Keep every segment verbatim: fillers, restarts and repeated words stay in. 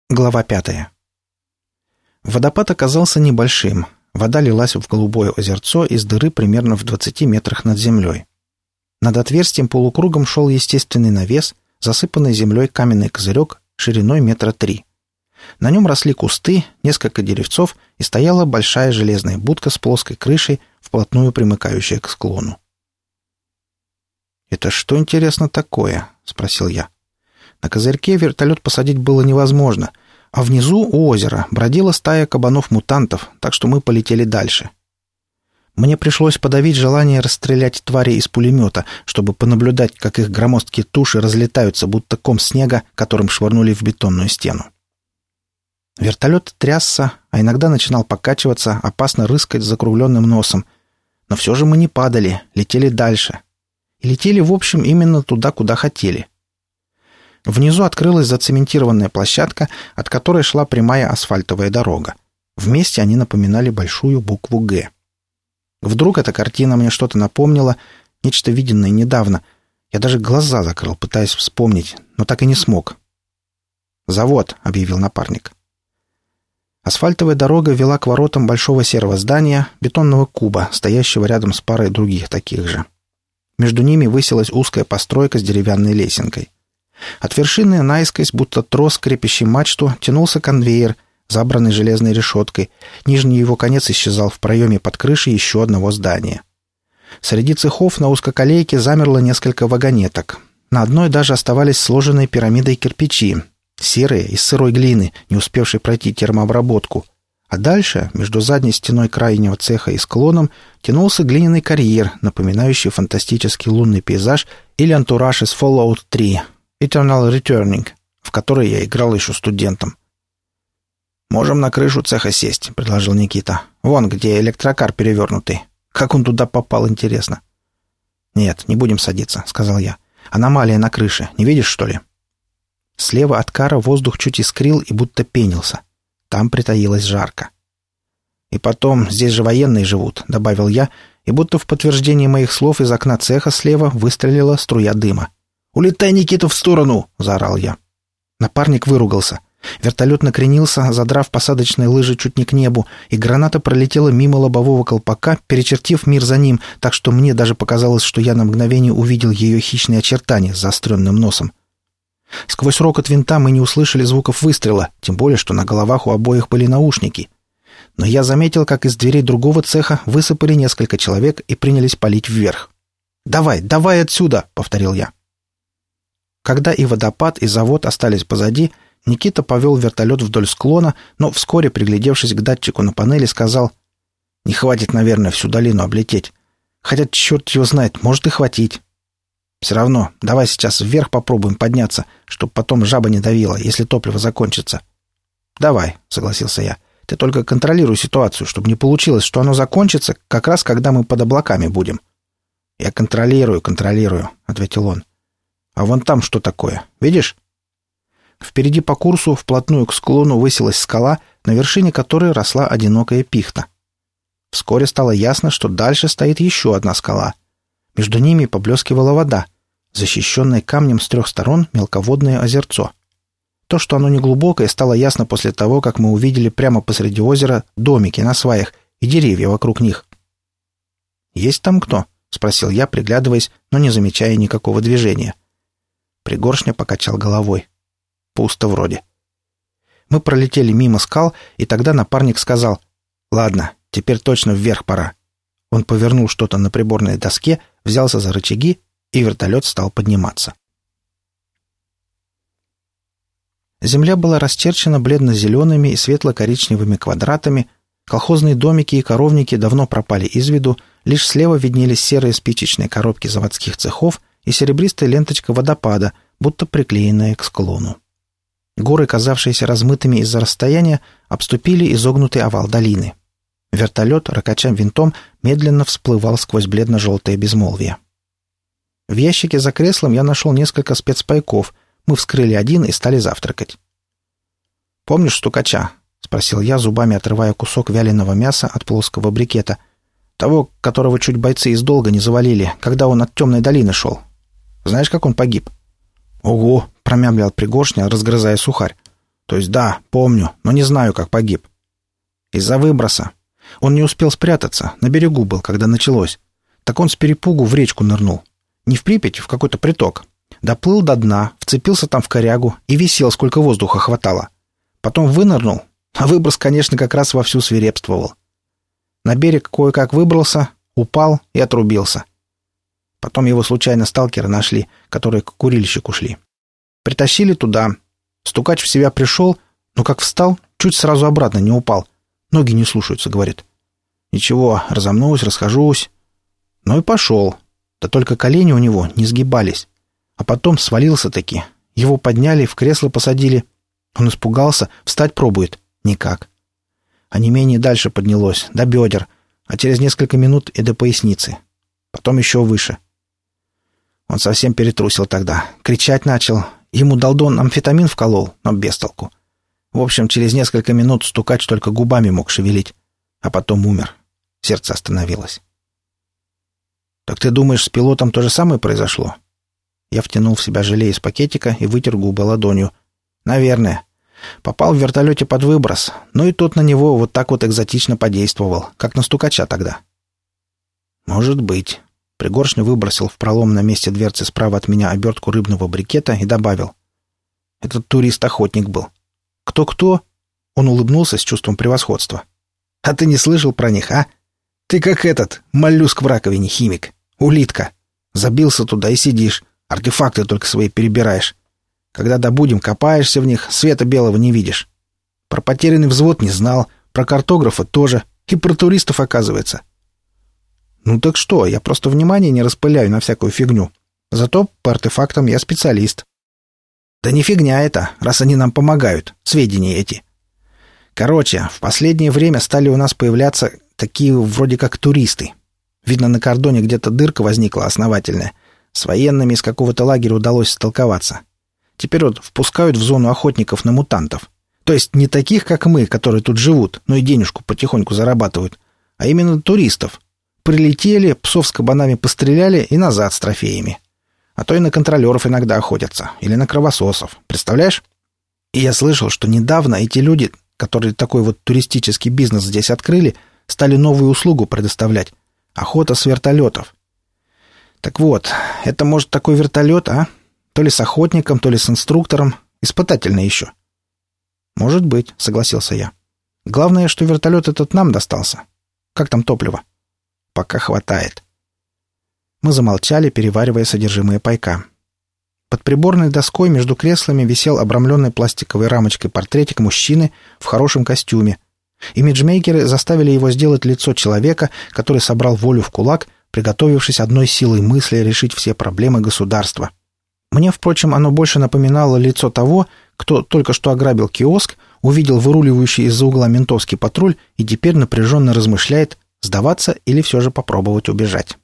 Глава пятая. Водопад оказался небольшим. Вода лилась в голубое озерцо из дыры примерно в двадцати метрах над землей. Над отверстием полукругом шел естественный навес, засыпанный землей каменный козырек шириной метра три. На нем росли кусты, несколько деревцов и стояла большая железная будка с плоской крышей, вплотную примыкающая к склону. «Это что, интересно, такое?» — спросил я. На козырьке вертолет посадить было невозможно, а внизу у озера бродила стая кабанов-мутантов, так что мы полетели дальше. Мне пришлось подавить желание расстрелять твари из пулемета, чтобы понаблюдать, как их громоздкие туши разлетаются, будто ком снега, которым швырнули в бетонную стену. Вертолет трясся, а иногда начинал покачиваться, опасно рыскать с закругленным носом. Но все же мы не падали, летели дальше. И летели, в общем, именно туда, куда хотели. Внизу открылась зацементированная площадка, от которой шла прямая асфальтовая дорога. Вместе они напоминали большую букву «Г». Вдруг эта картина мне что-то напомнила, нечто виденное недавно. Я даже глаза закрыл, пытаясь вспомнить, но так и не смог. «Завод», — объявил напарник. Асфальтовая дорога вела к воротам большого серого здания, бетонного куба, стоящего рядом с парой других таких же. Между ними высилась узкая постройка с деревянной лесенкой. От вершины наискось, будто трос, крепящий мачту, тянулся конвейер, забранный железной решеткой. Нижний его конец исчезал в проеме под крышей еще одного здания. Среди цехов на узкоколейке замерло несколько вагонеток. На одной даже оставались сложенные пирамидой кирпичи, серые, из сырой глины, не успевшей пройти термообработку. А дальше, между задней стеной крайнего цеха и склоном, тянулся глиняный карьер, напоминающий фантастический лунный пейзаж или антураж из Fallout три Eternal Returning, в которой я играл еще студентом. «Можем на крышу цеха сесть», — предложил Никита. «Вон, где электрокар перевернутый. Как он туда попал, интересно». «Нет, не будем садиться», — сказал я. «Аномалия на крыше. Не видишь, что ли?» Слева от кара воздух чуть искрил и будто пенился. Там притаилась жарко. «И потом, здесь же военные живут», — добавил я, и будто в подтверждение моих слов из окна цеха слева выстрелила струя дыма. «Улетай, Никита, в сторону!» — заорал я. Напарник выругался. Вертолет накренился, задрав посадочные лыжи чуть не к небу, и граната пролетела мимо лобового колпака, перечертив мир за ним, так что мне даже показалось, что я на мгновение увидел ее хищные очертания с заостренным носом. Сквозь рокот винта мы не услышали звуков выстрела, тем более, что на головах у обоих были наушники. Но я заметил, как из дверей другого цеха высыпали несколько человек и принялись палить вверх. «Давай, давай отсюда!» — повторил я. Когда и водопад, и завод остались позади, Никита повел вертолет вдоль склона, но вскоре, приглядевшись к датчику на панели, сказал: «Не хватит, наверное, всю долину облететь. Хотя, черт его знает, может и хватить. Все равно, давай сейчас вверх попробуем подняться, чтобы потом жаба не давила, если топливо закончится». «Давай», — согласился я. «Ты только контролируй ситуацию, чтобы не получилось, что оно закончится как раз, когда мы под облаками будем». «Я контролирую, контролирую», — ответил он. «А вон там что такое? Видишь?» Впереди по курсу, вплотную к склону, высилась скала, на вершине которой росла одинокая пихта. Вскоре стало ясно, что дальше стоит еще одна скала. Между ними поблескивала вода, защищенное камнем с трех сторон мелководное озерцо. То, что оно неглубокое, стало ясно после того, как мы увидели прямо посреди озера домики на сваях и деревья вокруг них. «Есть там кто?» — спросил я, приглядываясь, но не замечая никакого движения. Пригоршня покачал головой. «Пусто вроде». Мы пролетели мимо скал, и тогда напарник сказал: «Ладно, теперь точно вверх пора». Он повернул что-то на приборной доске, взялся за рычаги, и вертолет стал подниматься. Земля была расчерчена бледно-зелеными и светло-коричневыми квадратами, колхозные домики и коровники давно пропали из виду, лишь слева виднелись серые спичечные коробки заводских цехов и серебристая ленточка водопада, будто приклеенная к склону. Горы, казавшиеся размытыми из-за расстояния, обступили изогнутый овал долины. Вертолет, ракача винтом, медленно всплывал сквозь бледно-желтое безмолвие. В ящике за креслом я нашел несколько спецпайков. Мы вскрыли один и стали завтракать. «Помнишь стукача?» — спросил я, зубами отрывая кусок вяленого мяса от плоского брикета. «Того, которого чуть бойцы из долга не завалили, когда он от темной долины шел. Знаешь, как он погиб?» «Ого!» — промямлил Пригоршня, разгрызая сухарь. То есть да, помню, но не знаю, как погиб. Из-за выброса. Он не успел спрятаться, на берегу был, когда началось. Так он с перепугу в речку нырнул. Не в Припять, в какой-то приток. Доплыл до дна, вцепился там в корягу и висел, сколько воздуха хватало. Потом вынырнул, а выброс, конечно, как раз вовсю свирепствовал. На берег кое-как выбрался, упал и отрубился. Потом его случайно сталкеры нашли, которые к курильщику шли. Притащили туда. Стукач в себя пришел, но как встал, чуть сразу обратно не упал. Ноги не слушаются, говорит. Ничего, разомнусь, расхожусь. Ну и пошел. Да только колени у него не сгибались. А потом свалился-таки. Его подняли, в кресло посадили. Он испугался, встать пробует. Никак. А не менее дальше поднялось, до бедер, а через несколько минут и до поясницы. Потом еще выше. Он совсем перетрусил тогда. Кричать начал. Ему долдон амфетамин вколол, но без толку. В общем, через несколько минут стукач только губами мог шевелить. А потом умер. Сердце остановилось. «Так ты думаешь, с пилотом то же самое произошло?» Я втянул в себя желе из пакетика и вытер губы ладонью. «Наверное. Попал в вертолете под выброс, но и тот на него вот так вот экзотично подействовал, как на стукача тогда». «Может быть». Пригоршню выбросил в пролом на месте дверцы справа от меня обертку рыбного брикета и добавил. «Этот турист-охотник был». «Кто-кто?» Он улыбнулся с чувством превосходства. «А ты не слышал про них, а? Ты как этот, моллюск в раковине, химик. Улитка. Забился туда и сидишь, артефакты только свои перебираешь. Когда добудем, копаешься в них, света белого не видишь. Про потерянный взвод не знал, про картографа тоже, и про туристов, оказывается». «Ну так что, я просто внимание не распыляю на всякую фигню. Зато по артефактам я специалист». «Да не фигня это, раз они нам помогают, сведения эти. Короче, в последнее время стали у нас появляться такие вроде как туристы. Видно, на кордоне где-то дырка возникла основательная. С военными из какого-то лагеря удалось столковаться. Теперь вот впускают в зону охотников на мутантов. То есть не таких, как мы, которые тут живут, но и денежку потихоньку зарабатывают, а именно туристов. Прилетели, псов с кабанами постреляли и назад с трофеями. А то и на контролеров иногда охотятся. Или на кровососов. Представляешь? И я слышал, что недавно эти люди, которые такой вот туристический бизнес здесь открыли, стали новую услугу предоставлять. Охота с вертолетов. Так вот, это может такой вертолет, а? То ли с охотником, то ли с инструктором. Испытательный еще. Может быть, согласился я. Главное, что вертолет этот нам достался. Как там топливо? Пока хватает. Мы замолчали, переваривая содержимое пайка. Под приборной доской между креслами висел обрамленный пластиковой рамочкой портретик мужчины в хорошем костюме. Имиджмейкеры заставили его сделать лицо человека, который собрал волю в кулак, приготовившись одной силой мысли решить все проблемы государства. Мне, впрочем, оно больше напоминало лицо того, кто только что ограбил киоск, увидел выруливающий из-за угла ментовский патруль и теперь напряженно размышляет, сдаваться или все же попробовать убежать.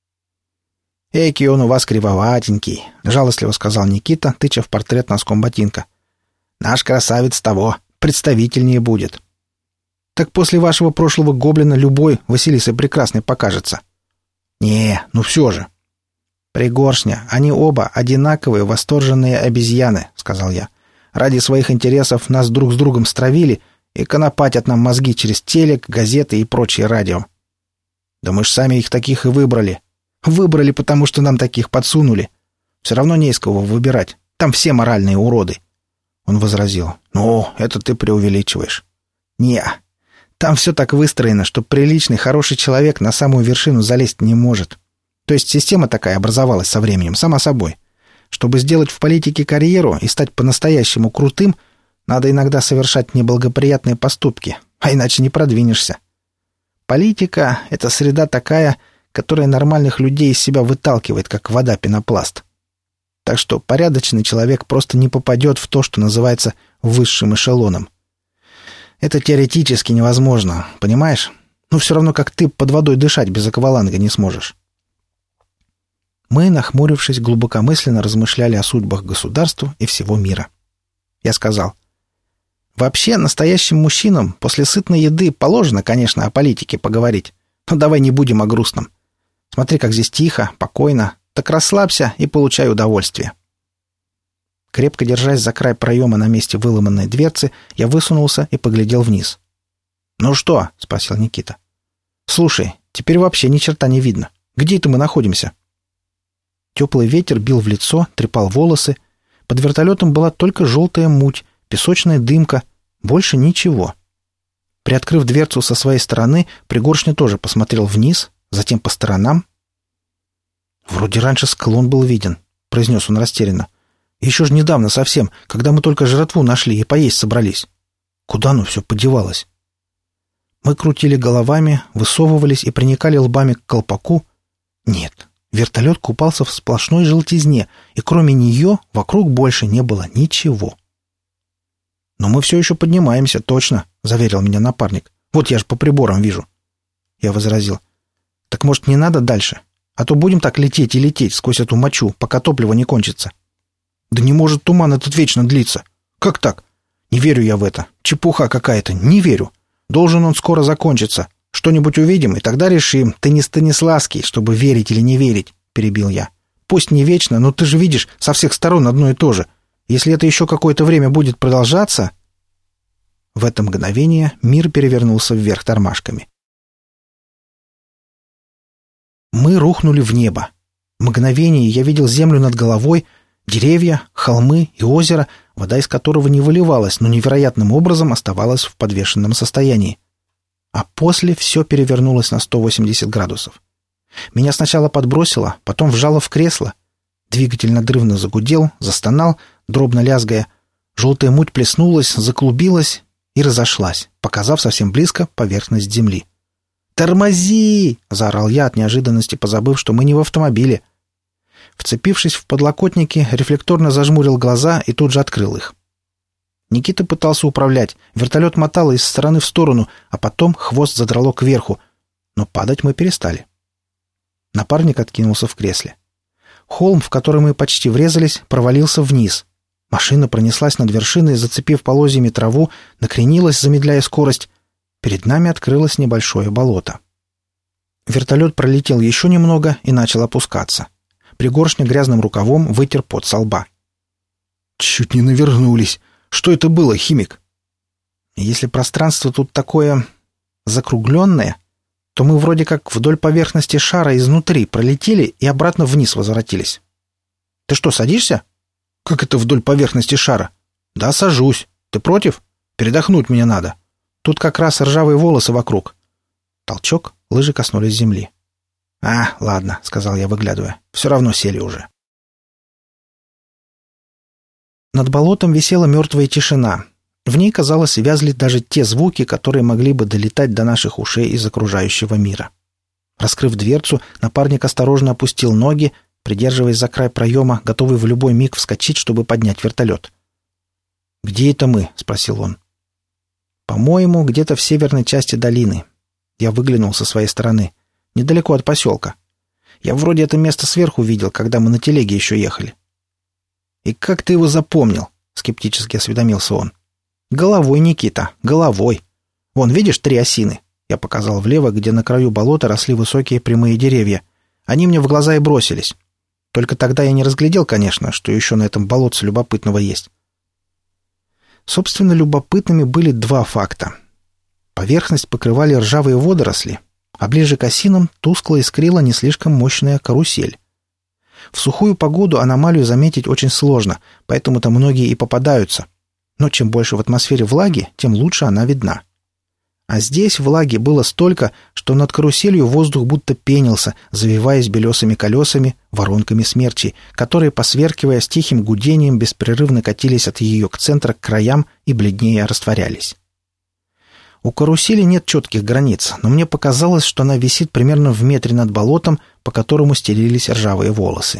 «Эки он у вас кривоватенький», — жалостливо сказал Никита, тыча в портрет носком ботинка. «Наш красавец того, представительнее будет». «Так после вашего прошлого гоблина любой Василисой Прекрасной покажется». «Не, ну все же». «Пригоршня, они оба одинаковые восторженные обезьяны», — сказал я. «Ради своих интересов нас друг с другом стравили и конопатят нам мозги через телек, газеты и прочее радио». «Да мы ж сами их таких и выбрали». «Выбрали, потому что нам таких подсунули. Все равно не из кого выбирать. Там все моральные уроды». Он возразил. «Ну, это ты преувеличиваешь». «Не, там все так выстроено, что приличный, хороший человек на самую вершину залезть не может. То есть система такая образовалась со временем, сама собой. Чтобы сделать в политике карьеру и стать по-настоящему крутым, надо иногда совершать неблагоприятные поступки, а иначе не продвинешься. Политика — это среда такая, которая нормальных людей из себя выталкивает, как вода пенопласт. Так что порядочный человек просто не попадет в то, что называется высшим эшелоном. Это теоретически невозможно, понимаешь? Ну, все равно, как ты под водой дышать без акваланга не сможешь. Мы, нахмурившись, глубокомысленно размышляли о судьбах государства и всего мира. Я сказал, вообще настоящим мужчинам после сытной еды положено, конечно, о политике поговорить, но давай не будем о грустном. Смотри, как здесь тихо, покойно. Так расслабься и получай удовольствие. Крепко держась за край проема на месте выломанной дверцы, я высунулся и поглядел вниз. «Ну что?» — спросил Никита. «Слушай, теперь вообще ни черта не видно. Где это мы находимся?» Теплый ветер бил в лицо, трепал волосы. Под вертолетом была только желтая муть, песочная дымка, больше ничего. Приоткрыв дверцу со своей стороны, Пригоршня тоже посмотрел вниз, затем по сторонам. «Вроде раньше склон был виден», — произнес он растерянно. «Еще ж недавно совсем, когда мы только жратву нашли и поесть собрались. Куда оно все подевалось?» Мы крутили головами, высовывались и приникали лбами к колпаку. Нет, вертолет купался в сплошной желтизне, и кроме нее вокруг больше не было ничего. «Но мы все еще поднимаемся, точно», — заверил меня напарник. «Вот я же по приборам вижу». Я возразил. «Так, может, не надо дальше? А то будем так лететь и лететь сквозь эту мочу, пока топливо не кончится». «Да не может туман этот вечно длиться. Как так? Не верю я в это. Чепуха какая-то, не верю. Должен он скоро закончиться. Что-нибудь увидим, и тогда решим. Ты не Станиславский, чтобы верить или не верить», — перебил я. «Пусть не вечно, но ты же видишь, со всех сторон одно и то же. Если это еще какое-то время будет продолжаться...» В это мгновение мир перевернулся вверх тормашками. Мы рухнули в небо. Мгновение я видел землю над головой, деревья, холмы и озеро, вода из которого не выливалась, но невероятным образом оставалась в подвешенном состоянии. А после все перевернулось на сто восемьдесят градусов. Меня сначала подбросило, потом вжало в кресло. Двигатель надрывно загудел, застонал, дробно лязгая. Желтая муть плеснулась, заклубилась и разошлась, показав совсем близко поверхность земли. «Тормози!» — заорал я от неожиданности, позабыв, что мы не в автомобиле. Вцепившись в подлокотники, рефлекторно зажмурил глаза и тут же открыл их. Никита пытался управлять, вертолет мотало из стороны в сторону, а потом хвост задрало кверху, но падать мы перестали. Напарник откинулся в кресле. Холм, в который мы почти врезались, провалился вниз. Машина пронеслась над вершиной, зацепив полозьями траву, накренилась, замедляя скорость. Перед нами открылось небольшое болото. Вертолет пролетел еще немного и начал опускаться. Пригоршня грязным рукавом вытер пот со лба. «Чуть не навернулись. Что это было, химик?» «Если пространство тут такое закругленное, то мы вроде как вдоль поверхности шара изнутри пролетели и обратно вниз возвратились. Ты что, садишься?» «Как это вдоль поверхности шара?» «Да, сажусь. Ты против? Передохнуть мне надо. Тут как раз ржавые волосы вокруг». Толчок, лыжи коснулись земли. «А, ладно», — сказал я, выглядывая. «Все равно сели уже». Над болотом висела мертвая тишина. В ней, казалось, вязли даже те звуки, которые могли бы долетать до наших ушей из окружающего мира. Раскрыв дверцу, напарник осторожно опустил ноги, придерживаясь за край проема, готовый в любой миг вскочить, чтобы поднять вертолет. «Где это мы?» — спросил он. «По-моему, где-то в северной части долины». Я выглянул со своей стороны. Недалеко от поселка. Я вроде это место сверху видел, когда мы на телеге еще ехали. «И как ты его запомнил?» — скептически осведомился он. «Головой, Никита, головой. Вон, видишь, три осины?» Я показал влево, где на краю болота росли высокие прямые деревья. Они мне в глаза и бросились. Только тогда я не разглядел, конечно, что еще на этом болотце любопытного есть. Собственно, любопытными были два факта. Поверхность покрывали ржавые водоросли, а ближе к осинам тускло искрила не слишком мощная карусель. В сухую погоду аномалию заметить очень сложно, поэтому-то многие и попадаются. Но чем больше в атмосфере влаги, тем лучше она видна. А здесь влаги было столько, что над каруселью воздух будто пенился, завиваясь белесыми колесами, воронками смерчей, которые, посверкивая с тихим гудением, беспрерывно катились от ее к центру к краям и бледнее растворялись. У карусели нет четких границ, но мне показалось, что она висит примерно в метре над болотом, по которому стелились ржавые волосы.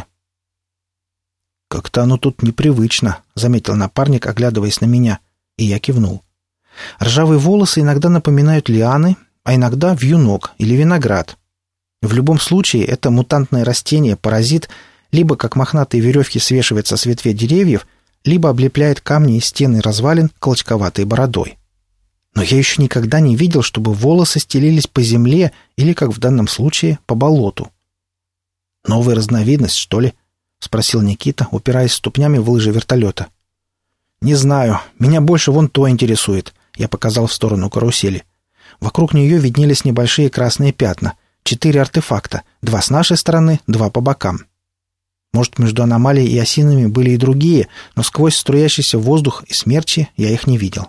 «Как-то оно тут непривычно», — заметил напарник, оглядываясь на меня, и я кивнул. Ржавые волосы иногда напоминают лианы, а иногда вьюнок или виноград. В любом случае, это мутантное растение, паразит, либо как мохнатые веревки свешивается с ветвей деревьев, либо облепляет камни и стены развалин клочковатой бородой. Но я еще никогда не видел, чтобы волосы стелились по земле или, как в данном случае, по болоту. Новая разновидность, что ли? — спросил Никита, упираясь ступнями в лыжи вертолета. «Не знаю. Меня больше вон то интересует», — я показал в сторону карусели. Вокруг нее виднелись небольшие красные пятна. Четыре артефакта. Два с нашей стороны, два по бокам. Может, между аномалией и осинами были и другие, но сквозь струящийся воздух и смерчи я их не видел.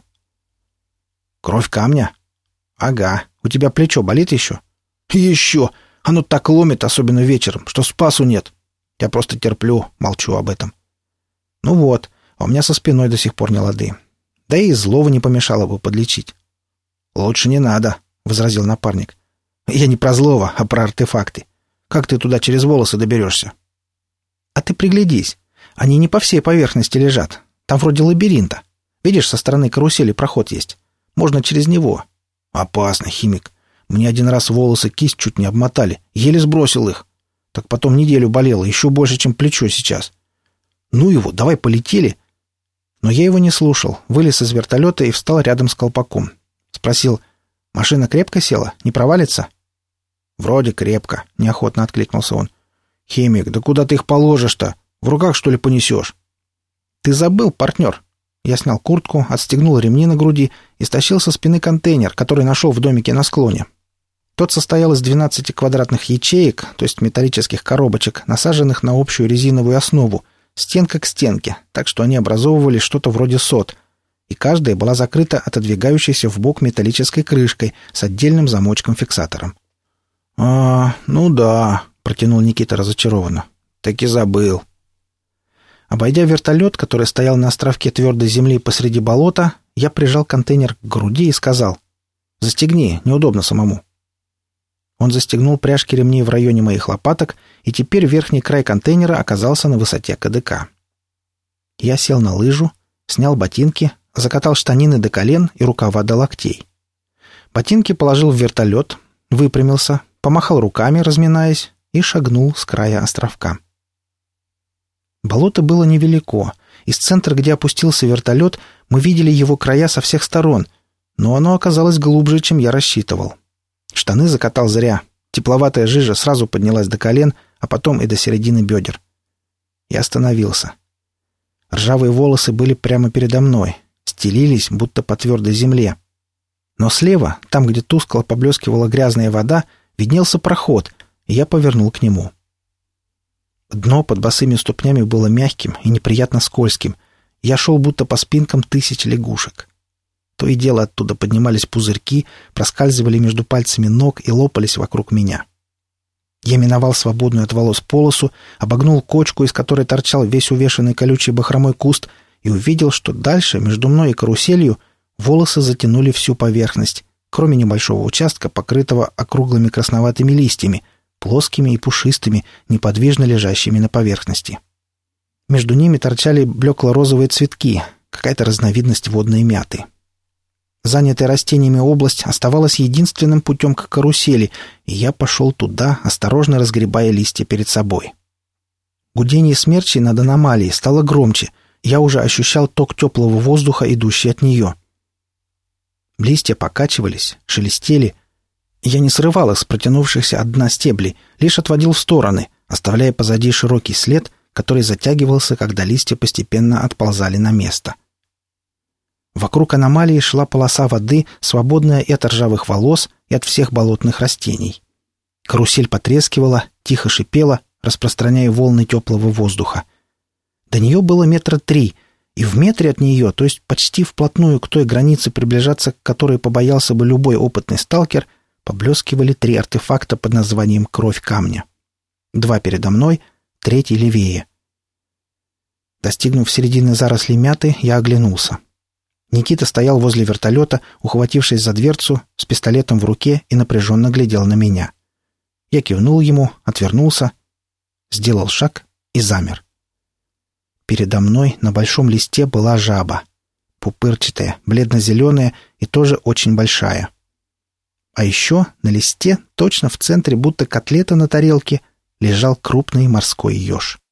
«Кровь камня?» «Ага. У тебя плечо болит еще?» «Еще! Оно так ломит, особенно вечером, что спасу нет. Я просто терплю, молчу об этом». «Ну вот, а у меня со спиной до сих пор не лады. Да и злого не помешало бы подлечить». «Лучше не надо», — возразил напарник. «Я не про злого, а про артефакты. Как ты туда через волосы доберешься?» «А ты приглядись. Они не по всей поверхности лежат. Там вроде лабиринта. Видишь, со стороны карусели проход есть. Можно через него». «Опасно, химик. Мне один раз волосы кисть чуть не обмотали. Еле сбросил их. Так потом неделю болело, еще больше, чем плечо сейчас. Ну его, давай полетели». Но я его не слушал. Вылез из вертолета и встал рядом с колпаком. Спросил: «Машина крепко села? Не провалится?» «Вроде крепко», — неохотно откликнулся он. «Химик, да куда ты их положишь-то? В руках, что ли, понесешь?» «Ты забыл, партнер». Я снял куртку, отстегнул ремни на груди и стащил со спины контейнер, который нашел в домике на склоне. Тот состоял из двенадцати квадратных ячеек, то есть металлических коробочек, насаженных на общую резиновую основу, стенка к стенке, так что они образовывали что-то вроде сот, и каждая была закрыта отодвигающейся вбок металлической крышкой с отдельным замочком-фиксатором. «А, ну да», — протянул Никита разочарованно. «Так и забыл». Обойдя вертолет, который стоял на островке твердой земли посреди болота, я прижал контейнер к груди и сказал: «Застегни, неудобно самому». Он застегнул пряжки ремней в районе моих лопаток, и теперь верхний край контейнера оказался на высоте КДК. Я сел на лыжу, снял ботинки, закатал штанины до колен и рукава до локтей. Ботинки положил в вертолет, выпрямился, помахал руками, разминаясь, и шагнул с края островка. Болото было невелико. Из центра, где опустился вертолет, мы видели его края со всех сторон, но оно оказалось глубже, чем я рассчитывал. Штаны закатал зря. Тепловатая жижа сразу поднялась до колен, а потом и до середины бедер. Я остановился. Ржавые волосы были прямо передо мной, стелились, будто по твердой земле. Но слева, там, где тускло поблескивала грязная вода, виднелся проход, и я повернул к нему. Дно под босыми ступнями было мягким и неприятно скользким. Я шел будто по спинкам тысяч лягушек. То и дело оттуда поднимались пузырьки, проскальзывали между пальцами ног и лопались вокруг меня. Я миновал свободную от волос полосу, обогнул кочку, из которой торчал весь увешанный колючей бахромой куст, и увидел, что дальше, между мной и каруселью, волосы затянули всю поверхность, кроме небольшого участка, покрытого округлыми красноватыми листьями, плоскими и пушистыми, неподвижно лежащими на поверхности. Между ними торчали блекло-розовые цветки, какая-то разновидность водной мяты. Занятая растениями область оставалась единственным путем к карусели, и я пошел туда, осторожно разгребая листья перед собой. Гудение смерчей над аномалией стало громче, я уже ощущал ток теплого воздуха, идущий от нее. Листья покачивались, шелестели. Я не срывал их с протянувшихся от дна стеблей, лишь отводил в стороны, оставляя позади широкий след, который затягивался, когда листья постепенно отползали на место. Вокруг аномалии шла полоса воды, свободная и от ржавых волос, и от всех болотных растений. Карусель потрескивала, тихо шипела, распространяя волны теплого воздуха. До нее было метра три, и в метре от нее, то есть почти вплотную к той границе, приближаться к которой побоялся бы любой опытный сталкер, поблескивали три артефакта под названием «Кровь камня». Два передо мной, третий левее. Достигнув середины зарослей мяты, я оглянулся. Никита стоял возле вертолета, ухватившись за дверцу, с пистолетом в руке и напряженно глядел на меня. Я кивнул ему, отвернулся, сделал шаг и замер. Передо мной на большом листе была жаба. Пупырчатая, бледно-зеленая и тоже очень большая. А еще на листе, точно в центре, будто котлета на тарелке, лежал крупный морской еж.